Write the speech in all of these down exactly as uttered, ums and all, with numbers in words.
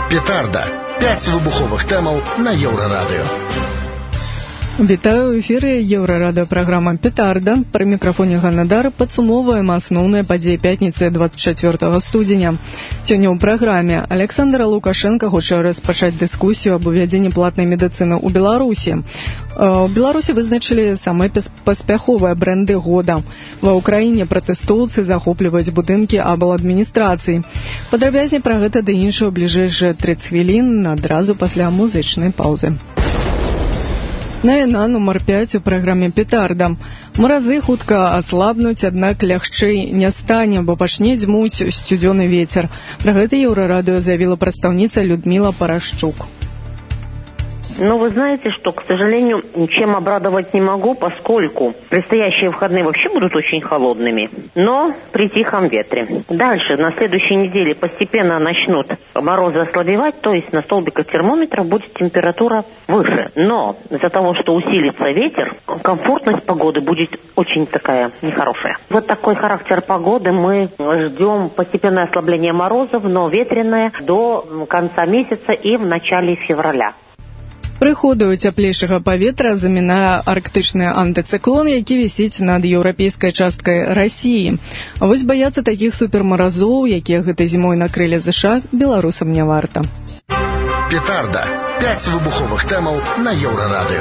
Петарда. П'ять вибухових темаў на Еўрарадыё. Вітаю ў эфіры Еўрарадыё-праграма «Петарда». Пры мікрафоне Ганна Дар падсумоўваем асноўныя падзеі пятніцы двадцать чацвёртага студзеня. Сёння ў праграме Александр Лукашенко хоча распачаць дыскусію аб увядзенні платнай медыцыны ў Беларусі. У Беларусі вызначылі самыя паспяховыя брэнды года. Ва ўкраіне пратэстоўцы захопліваюць будынкі абладміністрацыі. Падрабязней пра гэта ды іншае ў бліжэйшыя трыццаць хвілін адразу пасля музычнай паўзы. Навіна нумар пяць у праграме «Петарда». Маразы хутка аслабнуць, аднак лягчэй не стане, бо пачне дзьмуць сцюдзёны вецер. Пра гэта Еўрарадыё заявіла прадстаўніца Людмила Парашчук. Но вы знаете, что, к сожалению, ничем обрадовать не могу, поскольку предстоящие выходные вообще будут очень холодными, но при тихом ветре. Дальше, на следующей неделе постепенно начнут морозы ослабевать, то есть на столбиках термометров будет температура выше. Но из-за того, что усилится ветер, комфортность погоды будет очень такая нехорошая. Вот такой характер погоды мы ждем: постепенное ослабление морозов, но ветреное до конца месяца и в начале февраля. Прыходу цяплейшага паветра замінае арктычны антыцыклон, які вісіць над еўрапейскай часткай Расіі. А вось баяцца такіх супермаразоў, якія гэтай зімой накрылі ЗША, беларусам не варта. Петарда. П'ять выбуховых темаў на Еўрарадыё.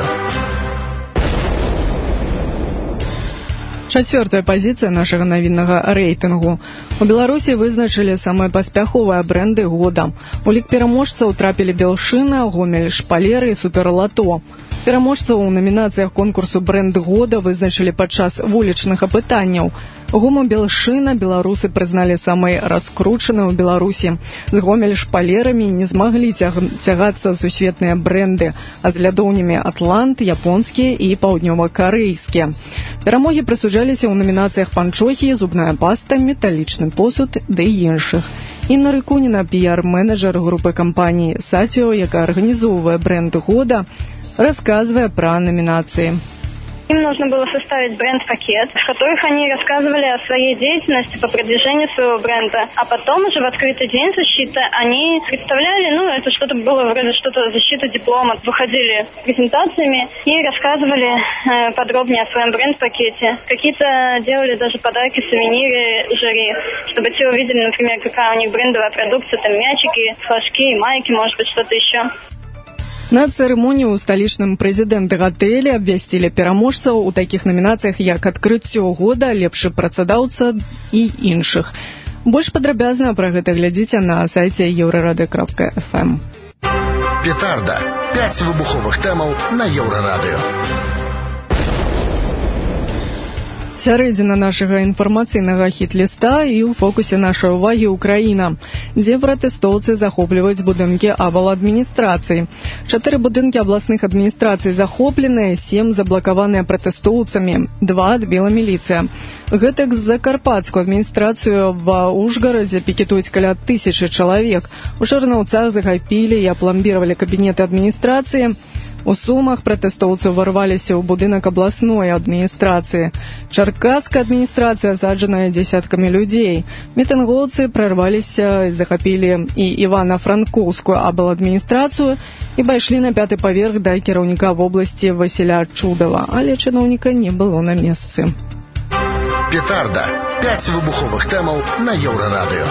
Чацвёртая пазіцыя нашага навіннага рэйтынгу. У Беларусі вызначылі самыя паспяховыя брэнды года. У лік пераможцаў трапілі Белшына, Гомель Шпалеры і Суперлато. Пераможцаў у намінацыях конкурсу «Брэнд года» вызначылі падчас вулічных апытанняў. Гому Белшына беларусы прызналі самай раскручанай у Беларусі. З Гомель Шпалерамі не змаглі цягацца сусветныя брэнды, а з лядоўнямі «Атлант», японскія і паўднёва-карэйскія. Перамогі прысуджаліся ў намінацыях панчохі, зубная паста, металічны посуд ды іншых. Інна Рыкуніна, піар-менеджер групы кампаніі «Сатіо», якая арганізоўвае брэнд года, рассказывая про номинации. Им нужно было составить бренд-пакет, в которых они рассказывали о своей деятельности по продвижению своего бренда. А потом уже в открытый день защиты они представляли, ну, это что-то было вроде что-то защита диплома. Выходили с презентациями и рассказывали э, подробнее о своем бренд-пакете. Какие-то делали даже подарки, сувениры жюри, чтобы те увидели, например, какая у них брендовая продукция, там мячики, флажки, майки, может быть, что-то еще. На цырымоніі ў сталічным прэзідэнты гатэлі абвясцілі пераможцаў у такіх намінацыях, як «Адкрыццё года», «Лепшы працадаўца» і іншых. Больш падрабязна пра гэта глядзіце на сайце еўрарадыё крапка эф эм. Петарда. П'ять выбуховых темаў на Еўрарадыё. Сярэдзіна нашага інфармацыйнага хіт-ліста і ў фокусе нашай увагі Украіна, дзе пратэстоўцы захопліваюць будынкі абладміністрацыі. Чатыры будынкі абласных адміністрацый захопленыя, сем заблакаваныя пратэстоўцамі, два адбіла міліцыя. Гэтак закарпатскую адміністрацыю ва Ужгарадзе пікетуюць каля тысячы чалавек. У Чарнаўцах захапілі і апламбіравалі кабінеты адміністрацыі. У Сумах пратэстоўцы ўварваліся ў будынак абласной адміністрацыі. Чаркасская адміністрацыя асаджаная дзесяткамі людзей. Мітынгоўцы прарваліся і захапілі і Івана-Франкоўскую абладміністрацыю і пайшлі на пяты паверх да кіраўніка вобласці Васіля Чудава, але чыноўніка не было на месцы. Петарда. П'ять выбуховых темаў на Еўрарадыё.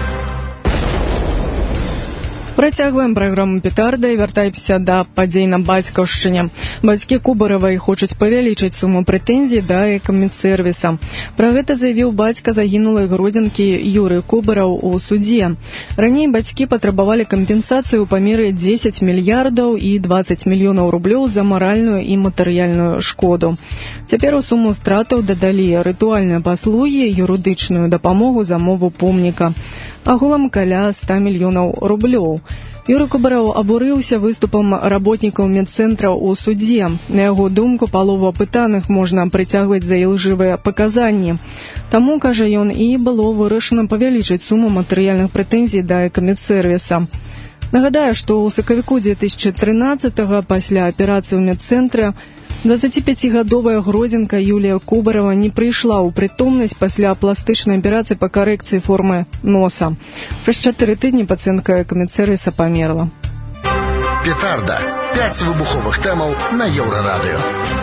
Працягваем праграму «Петарда» і вяртаемся да падзей на бацькаўшчыне. Бацькі Кубаравай хочуць павялічыць суму прэтэнзій да экамедсервіса. Пра гэта заявіў бацька загінулай гродзенкі Юры Кубараў у судзе. Раней бацькі патрабавалі кампенсацыю ў памеры дзесяць мільярдаў і дваццаць мільёнаў рублёў за маральную і матэрыяльную шкоду. Цяпер у суму стратаў дадалі рытуальныя паслугі, юрыдычную дапамогу за мову помніка. Агулам каля ста мільёнаў рублёў. Юры Кубараў абурыўся выступам работнікаў медцэнтра ў судзе. На яго думку, палову апытаных можна прыцягваць за ілжывыя паказанні. Таму, кажа ён, і было вырашана павялічыць суму матэрыяльных прэтэнзій да экамедсервіса. Нагадаю, што ў сакавіку две тысячы трынаццатага пасля аперацыі ў медцэнтры двадццаціпяцігадовая гродзенка Юлія Кубарова не прыйшла ў прытомнасць пасля пластычнай аперацыі па карэкцыі формы носа. Праз чатыры тыдні пацыентка камедсервіса памерла. Петарда. Пяць выбуховых тэмаў на Еўрарадыё.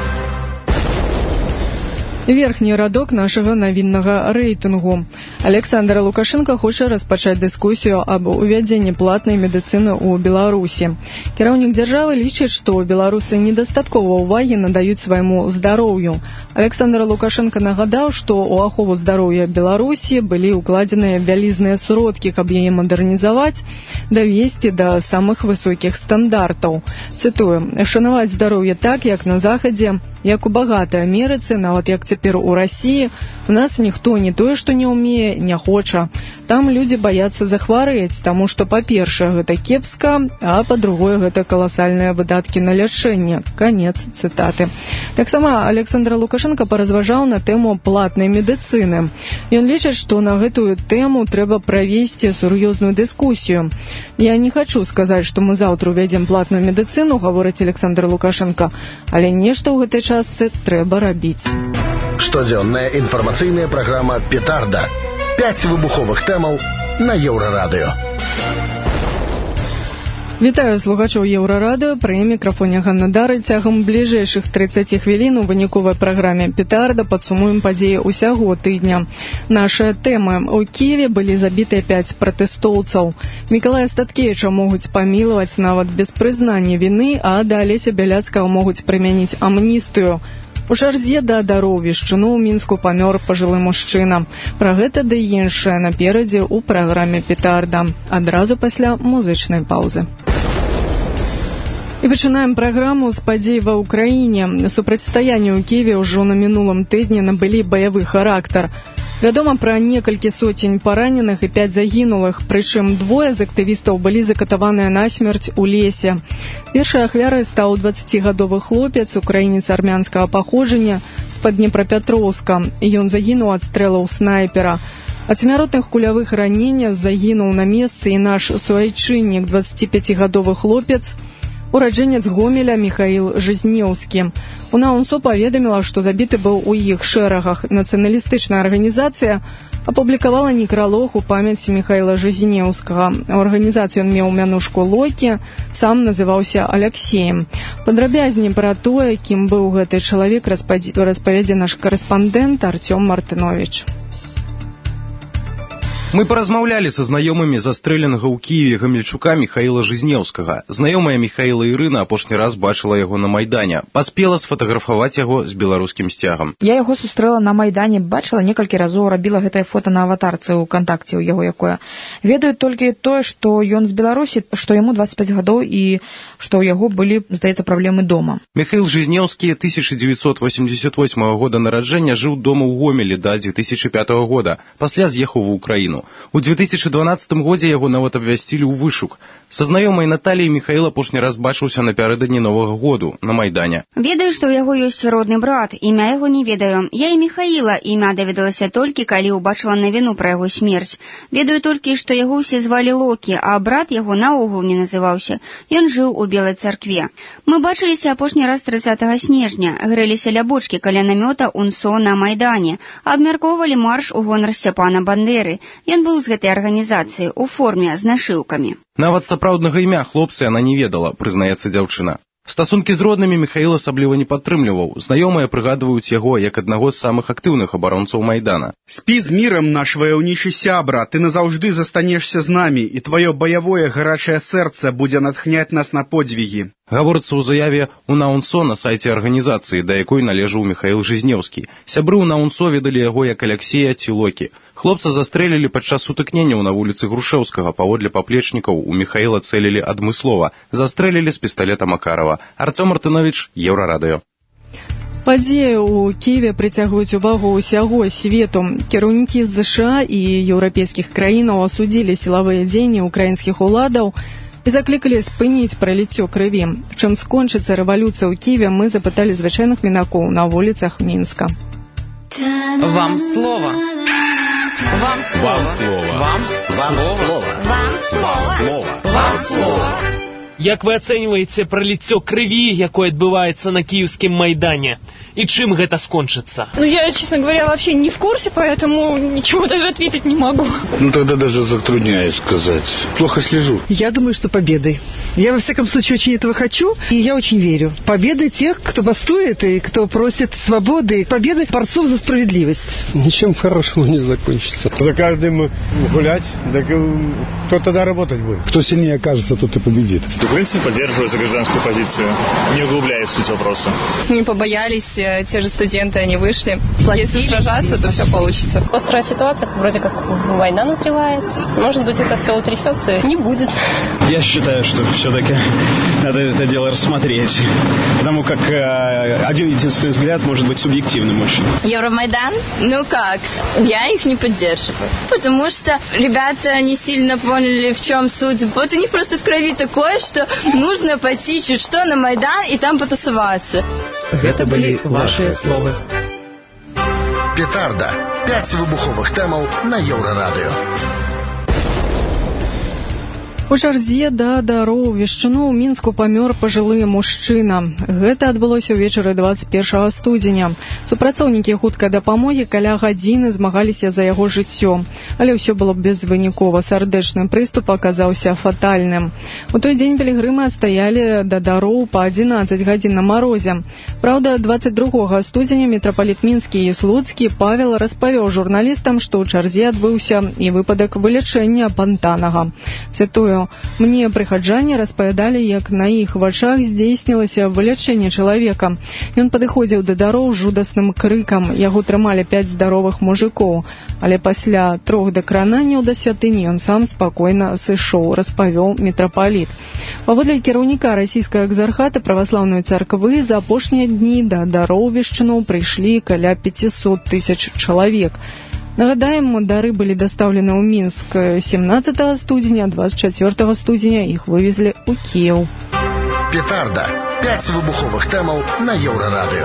Верхні радок нашага навіннага рэйтынгу. Александр Лукашенко хоча распачаць дыскусію аб увядзенні платнай медыцыны ў Беларусі. Кіраўнік дзяржавы лічыць, што беларусы недастаткова ўвагі надаюць свайму здароўю. Александр Лукашенко нагадаў, што ў ахову здароўя Беларусі былі ўкладзеныя вялізныя сродкі, каб яе мадэрнізаваць, давесці да самых высокіх стандартаў. Цытую: «Шанаваць здароўе так, як на Захадзе, як у багатай Амерыцы, нават як цяпер у Расіі, у нас ніхто не тое, што не ўмее, не хоча. Там людзі баяцца захварэць, таму што, па-першае, гэта кепска, а па-другое, гэта каласальныя выдаткі на лячэнне». Канец цытаты. Таксама Александр Лукашенко паразважаў на тэму платнай медыцыны. Ён лічыць, што на гэтую тэму трэба правесці сур'ёзную дыскусію. «Я не хачу сказаць, што мы заўтра увядзем платную медыцыну», гаворыць Александр Лукашенко, «але нешта ў гэтай частцы трэба рабіць». Штодзённая інфармацыйная праграма «Петарда». Пяць выбуховых тэмаў на Еўрарадыё. Вітаю слухачоў Еўрарадыё, пры мікрафоне Ганна Дары. Цягам бліжэйшых трыццаці хвілін у выніковай праграме «Петарда» падсумуем падзеі ўсяго тыдня. Нашыя тэмы. У Кіеве былі забітыя пяць пратэстоўцаў. Мікалая Статкевіча могуць памілаваць нават без прызнання віны, а да Алеся Бяляцкага могуць прымяніць амністыю. У чарзе да даровішчыну ў Мінску памёр пажылы мужчына. Пра гэта ды іншае наперадзе ў праграме «Петарда». Адразу пасля музычнай паўзы. І пачынаем праграму з падзей ва ўкраіне. Супрацьстаянні ў Кіеве ўжо на мінулым тыдні набылі баявы характар. Вядома пра некалькі соцень параненых і пяць загінулых, прычым двое з актывістаў былі закатаваныя насмерць у лесе. Першай ахвярай стаў дваццацігадовы хлопец, украінец армянскага паходжання з-пад Днепрапетроўска. Ён загінуў ад стрэлаў снайпера. Ад смяротных кулявых раненняў загінуў на месцы і наш суайчыннік, дваццаціпяцігадовы хлопец, ураджэнец Гомеля Міхаіл Жизнеўскі. УНАУНСО паведаміла, што забіты быў у іх шэрагах. Нацыяналістычная арганізацыя апублікавала некралог у памяць Міхаіла Жизнеўскага. У арганізацыі ён меў мянушку Локі, сам называўся Аляксеем. Падрабязней пра тое, кім быў гэты чалавек, распавядзе наш карэспандэнт Артём Мартынович. Мы паразмаўлялі са знаёмымі застрэленага ў Кіеве гамельчука Міхаіла Жизнеўскага. Знаёмая Міхаіла Ірына апошні раз бачыла яго на Майдане. Паспела сфатаграфаваць яго з беларускім сцягам. Я яго сустрэла на Майдане, бачыла некалькі разоў, рабіла гэтае фота на аватарцы ў кантакце ў яго якое. Ведаю толькі тое, што ён з Беларусі, што яму дваццаць пяць гадоў і што ў яго былі, здаецца, праблемы дома. Міхаіл Жизнеўскі тысяча дзевяцьсот восемьдесят восьмага года нараджэння жыў дома ў Гомелі да дзве тысячы пятага года, пасля з'ехаў ва Ўкраіну. У две тысячи дванаццатым годзе яго нават абвясцілі ў вышук. Са знаёмай Наталіяй Міхаіл апошні раз бачыўся напярэдадні Новага году на Майдане. Ведаю, што ў яго ёсць родны брат, імя яго не ведаю. Я і Міхаіла імя даведалася толькі, калі ўбачыла навіну пра яго смерць. Ведаю толькі, што яго ўсе звалі Локі, а брат яго наогул не называўся. Ён жыў у Белай царкве. Мы бачыліся апошні раз трыццатага снежня, грэліся ля бочкі каля намёта УНСО на Майдане, абмяркоўвалі марш у гонар Сцяпана Бандеры. Ён быў з гэтай арганізацыі у форме з нашыўкамі. Нават сапраўднага імя хлопца яна не ведала, прызнаецца дзяўчына. Стасункі з роднымі Міхаіл асабліва не падтрымліваў. Знаёмыя прыгадваюць яго як аднаго з самых актыўных абаронцаў Майдана. «Спі з мірам, наш ваяўнічы сябра, ты назаўжды застанешся з намі, і тваё баявое гарачае сэрца будзе натхняць нас на подзвігі». Гаворыцца ў заяве УНАУНСО на сайце арганізацыі, да якой належаў Міхаіл Жизнеўскі. Сябры УНАУНСО ведалі яго як Аляксея ці Локі. Хлопца застрэлілі падчас сутыкненняў на вуліцы Грушэўскага. Паводле паплечнікаў у Міхаіла цэлілі адмыслова. Застрэлілі з пісталета Макарова. Артём Мартынович, Еўрарадыё. Падзеі ў Кіеве прыцягваюць увагу ўсяго свету. Кіраўнікі з ЗША і еўрапейскіх краінаў асудзілі сілавыя дзеянні ўкраінскіх уладаў і заклікалі спыніць праліццё крыві. Чым скончыцца рэвалюцыя ў Кіеве, мы запыталі звычайных мінакоў на вуліцах Мінска. Вам слово. Вам слово. Вам слово. Вам слово. Вам слово. Вам слово. Як вы ацэньваеце праліццё крыві, якое адбываецца на кіеўскім майдане? И чем это скончится? Ну, я, честно говоря, вообще не в курсе, поэтому ничего даже ответить не могу. Ну, тогда даже затрудняюсь сказать. Плохо слежу. Я думаю, что победой. Я, во всяком случае, очень этого хочу, и я очень верю. Победы тех, кто бастует и кто просит свободы, победы борцов за справедливость. Ничем хорошему не закончится. За каждым гулять, так кто тогда работать будет? Кто сильнее окажется, тот и победит. В принципе, поддерживаю за гражданскую позицию, не углубляясь в суть вопроса. Не побоялись, те же студенты, они вышли. Если сражаться, то все получится. Острая ситуация, вроде как война назревает. Может быть, это все утрясется, не будет. Я считаю, что все-таки надо это дело рассмотреть. Потому как э, один единственный взгляд может быть субъективным очень. Евромайдан? Ну как? Я их не поддерживаю. Потому что ребята не сильно поняли, в чем суть. Вот у них просто в крови такое, что нужно пойти чуть что на Майдан и там потусоваться. Это были ваши словы. Петарда. Пять выбуховых тэмаў на Еўрарадыё. У чарзе да дароў вешчуну ў Мінску памёр пажылы мужчына. Гэта адбылося ўвечары двадцать первого студзеня. Супрацоўнікі хуткай дапамогі каля гадзіны змагаліся за яго жыццё, але ўсё было безвынікова. Сардэчны прыступ аказаўся фатальным. У той дзень пілігрымы адстаялі да дароў па адзінаццаць гадзін на марозе. Праўда, двадцать другого студзеня мітрапаліт мінскі і слуцкі Павел распавёў журналістам, што ў чарзе адбыўся і выпадак вылячэння Пантанага. Цытую: «Мне прыхаджане распавядалі, як на іх вачах здзейснілася вылячэнне чалавека. Ён падыходзіў да дароў з жудасным крыкам. Яго трымалі пяць здаровых мужикоў. Але пасля трох дакрананняў да святыні ён сам спакойна сышоў», распавёў мітрапаліт. Паводле кіраўніка расійскага экзархата праваслаўнай царквы за апошнія дні да дароў вешчуноў прыйшлі каля пятьсот тысяч чалавек. Нагадаем, дары были доставлены ў Мінск семнадцатого студзеня, двадцать четвёртого студзеня іх вывезли ў Кіеў. Петарда. Пять выбуховых тэмаў на Еўрарадыё.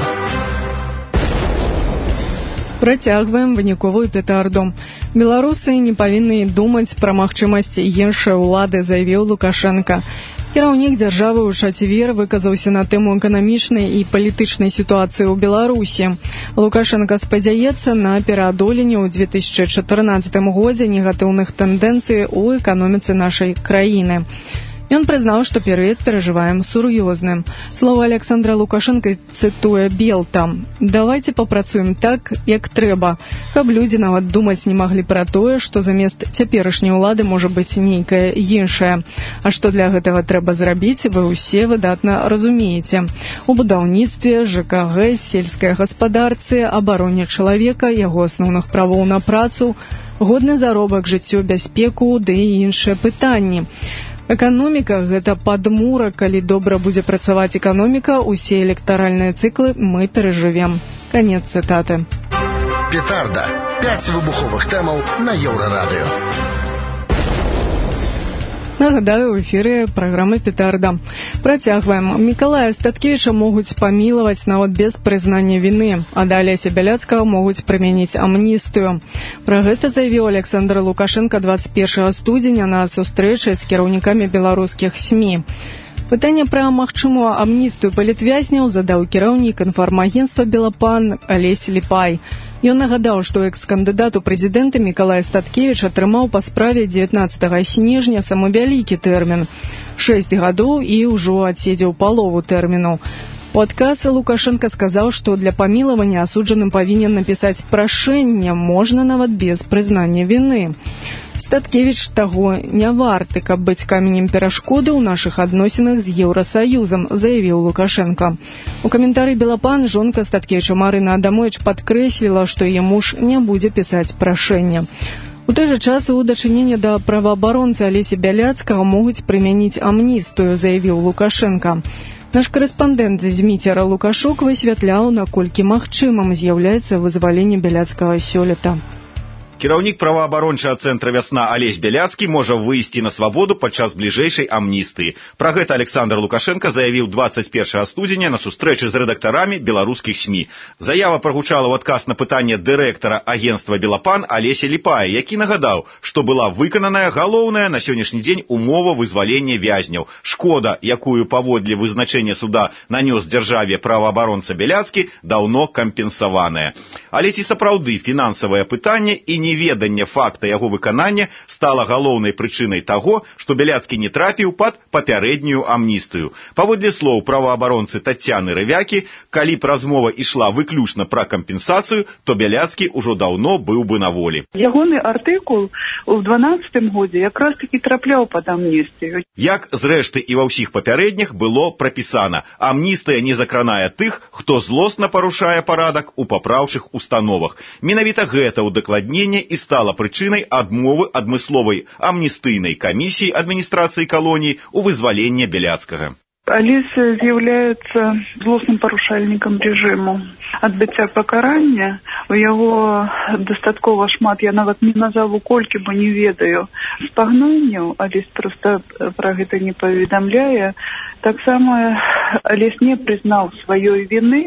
Працягваем выніковую петарду. Беларусы не павінны думаць пра магчымасць іншай улады, заявіў Лукашенко. Кіраўнік дзяржавы ў чацвер выказаўся на тэму эканамічнай і палітычнай сітуацыі ў Беларусі. Лукашенко спадзяецца на пераадоленне ў две тысячи чатырнаццатым годзе негатыўных тэндэнцый у эканоміцы нашай краіны. Ён прызнаў, што перыяд перажываем сур'ёзны. Слова Александра Лукашенко цытуе Белта: «Давайте папрацуем так, як трэба, каб людзі нават думаць не маглі пра тое, што замест цяперашняй улады можа быць нейкая іншая. А што для гэтага трэба зрабіць, вы ўсе выдатна разумееце. У будаўніцтве, ЖКГ, сельскай гаспадарцы, абароне чалавека, яго асноўных правоў на працу, годны заробак, жыццё, бяспеку, ды і іншыя пытанні. Эканоміка – гэта падмура, калі добра будзе працаваць эканоміка, усе электаральныя цыклы мы перажывем». Канец цытаты. Петарда. Пять выбуховых тэмаў на Еўрарадыё. Нагадаю, у эфіры праграмы «Петарда». Працягваем. Мікалая Статкевіча могуць памілаваць нават без прызнання віны, а да Алеся Бяляцкага могуць прымяніць амністыю. Пра гэта заявіў Александр Лукашенко двадцать первого студзеня на сустрэчы з кіраўнікамі беларускіх СМІ. Пытанне пра магчымую амністыю палітвязняў задаў кіраўнік інфармагенцтва «Белапан» Алесь Ліпай. Ён нагадаў, што экс-кандыдат у прэзідэнты Мікалай Статкевіч атрымаў па справе дзевятнаццатага снежня самы вялікі тэрмін – шэсць гадоў і ўжо адседзеў палову тэрміну. У адказе Лукашенко сказаў, што для памілавання асуджаным павінен напісаць прашэнне, можна нават без прызнання віны. Статкевіч таго не варты, каб быць каменем перашкоды ў нашых адносінах з Еўрасаюзам, заявіў Лукашенко. У каментары «Белапан» жонка Статкевіча Марына Адамович падкрэсліла, што яе муж не будзе пісаць прашэнне. У той жа час у дачыненні да праваабаронцы Алесі Бяляцкага могуць прымяніць амністыю, заявіў Лукашенко. Наш корэспандэнт Зміцер Лукашук высвятляў, наколькі магчымым з'яўляецца вызваленне Бяляцкага сёлета. Кіраўнік праваабарончага цэнтра «Вясна» Алесь Бяляцкі можа выйсці на свабоду падчас бліжэйшай амністыі. Пра гэта Александр Лукашенко заявіў двадцать першага студзеня на сустрэчы з рэдактарамі беларускіх СМІ. Заява прагучала ў адказ на пытанне дырэктара агенцтва «Белапан» Алеся Ліпая, які нагадаў, што была выкананая галоўная на сённяшні дзень умова вызвалення вязняў. Шкода, якую паводле вызначэння суда нанёс дзяржаве праваабаронца Бяляцкі, даўно кампенсаваная. Але ці сапраўды фінансавае пытанне і неведанне факта яго выканання стала галоўнай прычынай таго, што Бяляцкі не трапіў пад папярэднюю амністыю. Паводле слоў праваабаронцы Таццяны Рывякі, калі б размова ішла выключна пра кампенсацыю, то Бяляцкі ўжо даўно быў бы на волі. Ягоны артыкул у дванаццатым годзе якраз такі трапляў пад амністыю. Як, зрэшты, і ва ўсіх папярэдніх было прапісана, амністыя не закранае тых, хто злосна парушае парадак у папраўчых установах. Менавіта гэта ўдакладненне і стала прычынай адмовы адмысловай амністыйнай камісіі адміністрацыі калоніі ў вызвалення Бяляцкага. Алесь з'яўляецца злосным парушальнікам рэжыму адбыцця пакарання. У яго дастаткова шмат, я нават не назову колькі, бо не ведаю, спагнанняў. Алесь проста пра гэта не паведамляе. Таксама Алесь не прызнаў сваёй віны.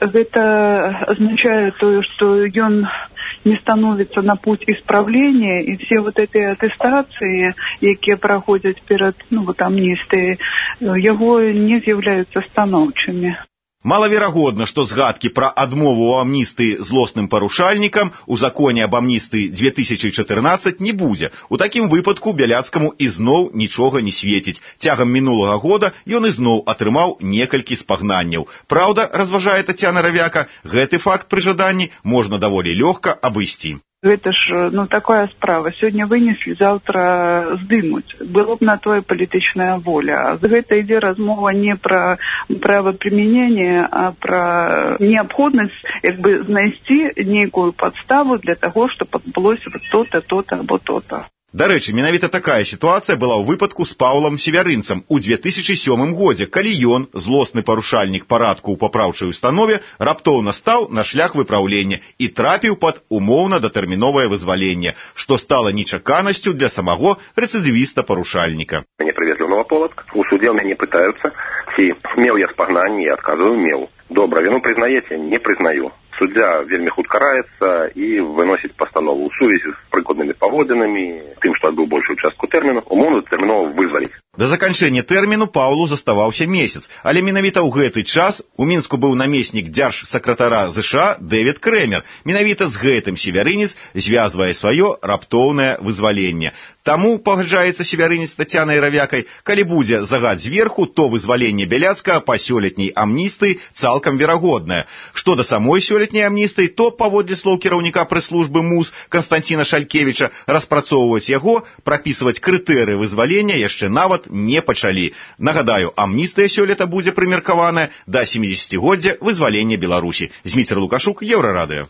Гэта азначае тое, што ён не становится на путь исправления, и все вот эти аттестации, якія праходзяць перад ну, вот, амністыяй, яго не з'яўляюцца станоўчымі. Малаверагодна, што згадкі пра адмову ў амністыі злосным парушальнікам у законе аб амністыі две тысячы чатырнаццаць не будзе. У такім выпадку Бяляцкаму ізноў нічога не свеціць. Цягам мінулага года ён ізноў атрымаў некалькі спагнанняў. Праўда, разважае Таццяна Рывяка, гэты факт пры жаданні можна даволі лёгка абысці. Гэта ж, ну, такая справа. Сёння вынеслі, заўтра здымуць. Было б на тое палітычная воля. Гэта ідзе размова не пра правапрымяненне, а пра неабходнасць як бы знайсці нейкую падставу для таго, што адбылося вот то-то, то-то або то-то. Дарэчы, менавіта такая сітуацыя была ў выпадку з Паўлам Севярынцам у две тысячы сёмым годзе, калі ён, злосны парушальнік парадку ў папраўчай установе, раптоўна стаў на шлях выпраўлення і трапіў пад умоўна-датэрміновае вызваленне, што стала нечаканасцю для самого рэцыдывіста-парушальніка. Мне привезли в Новополоцк, у суде у мяне пытаюцца, ці меў я спагнанне, я адказваю, меў. Добра, віну прызнаеце? Не прызнаю. Суддзя вельмі хутка раецца і выносіць пастанову ў сувязі з прыкладнымі паводзінамі, тым, што адбыў большую частку тэрміну, умоўна тэрмінова вызваліць. Да заканчэння тэрміну Паўлу заставаўся месяц, але менавіта ў гэты час у Мінску быў намеснік дзяржсакратара ЗША Дэвід Крэмер. Менавіта з гэтым Севярынец звязвае сваё раптоўнае вызваленне. Таму, пагаджаецца Севярынец Таццянай Рывякай, калі будзе загад зверху, то вызваленне Бяляцкага па сёлетняй амністыі цалкам верагоднае. Што да самой сёлетняй амністыі, то, паводле слоў кіраўніка прэс-службы МУЗ Канстанціна Шалькевіча, распрацоўваць яго, прапісваць крытэрыі вызвалення яшчэ нават не пачалі. Нагадаю, амністыя сёлета будзе прымеркаваная да сямідзесяцігоддзя вызвалення Беларусі. Зміцер Лукашук, Еўрарадыё.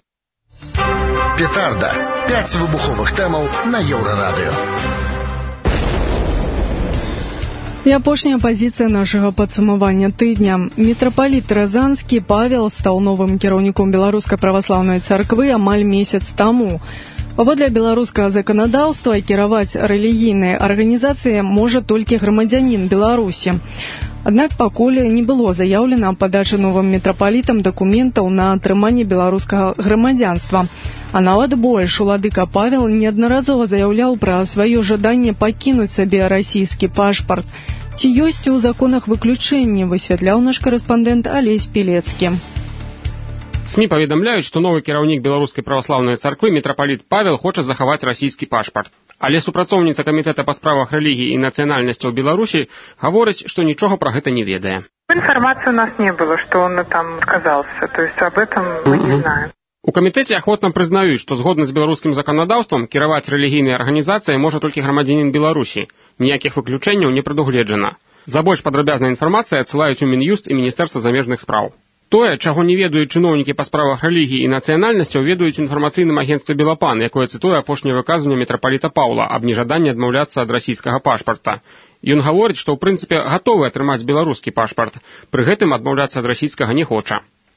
Петарда. Пяць выбуховых тэмаў на Еўрарадыё. І апошняя пазіцыя нашага падсумавання тыдня. Мітрапаліт Рязанскі Павел стаў новым кіраўніком Беларускай праваслаўнай царквы амаль месяц таму. Паводле беларускага заканадаўства кіраваць рэлігійнай арганізацыяй можа толькі грамадзянін Беларусі. Аднак пакуль не было заяўлена падачы новым мітрапалітам дакументаў на атрыманне беларускага грамадзянства. А нават больш, уладыка Павел неаднаразова заяўляў пра сваё жаданне пакінуць сабе расійскі пашпарт. Ці ёсць у законах выключэнні, высвятляў наш карэспандэнт Алесь Пілецкі. СМІ паведамляюць, што новы кіраўнік Беларускай праваслаўнай царквы мітрапаліт Павел хоча захаваць расійскі пашпарт. Але супрацоўніца камітэта па справах рэлігіі і нацыянальнасцяў Беларусі гаворыць, што нічога пра гэта не ведае. Информации у нас не было, что он там отказался, то есть об этом мы не знаем. У камітэце ахвотна прызнаюць, што згодна з беларускім заканадаўствам кіраваць рэлігійнай арганізацыяй можа толькі грамадзянін Беларусі. Ніякіх выключэнняў не прадугледжана. За больш падрабязнай інфармацыяй адсылаюць у Мін'юст і Міністэрства замежных спраў. Тое, чаго не ведаюць чыноўнікі па справах рэлігіі і нацыянальнасцяў, ведаюць інфармацыйным агенцтве «Белапан», якое цытуе апошняе выказванне мітрапаліта Паўла аб нежаданні адмаўляцца ад расійскага пашпарта. Ён гаворыць, што ў прынцыпе гатовы атрымаць беларускі пашпарт, пры гэтым адмаўляцца ад расійскага не хоча.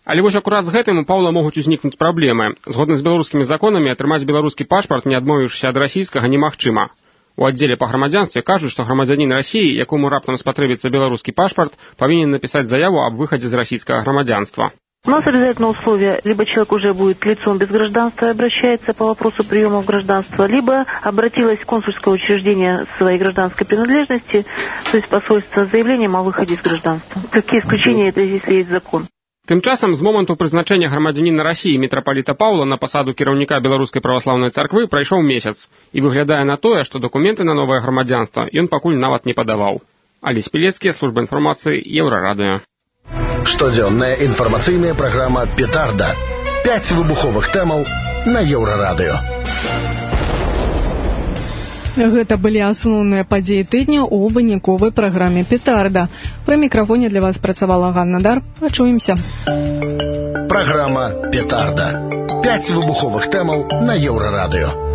Але вось акурат з гэтым у Паўла могуць узнікнуць праблемы. Згодна з беларускімі законамі атрымаць беларускі пашпарт, не адмовіўшыся ад расійскага, немагчыма. У аддзеле па грамадзянстве кажуць, што грамадзянін Расіі, якому раптам спатрэбіцца беларускі пашпарт, павінен напісаць заяву аб выхадзе з расійскага грамадзянства. У нас обязательно условие, либо человек уже будет лицом без гражданства и обращается по вопросу приема в гражданство, либо обратилось в консульское учреждение своей гражданской принадлежности, то есть посольство с заявлением о выходе из гражданства. Какие исключения это, если есть закон? Тым часам, з моманту прызначэння грамадзяніна Расіі мітрапаліта Паўла на пасаду кіраўніка Беларускай праваслаўнай царквы прайшоў месяц, і выглядае на тое, што дакументы на новае грамадзянства ён пакуль нават не падаваў. Алесь Пілецкі, служба інфармацыі, Еўрарадыё. Штодзённая інфармацыйная праграма «Петарда». Пяць выбуховых тэмаў на Еўрарадыё. Гэта былі асноўныя падзеі тыдня ў выніковай праграме «Петарда». Пры мікрафоне для вас працавала Ганна Дар. Пачуемся. Праграма «Петарда». Пяць выбуховых тэмаў на Еўрарадыё.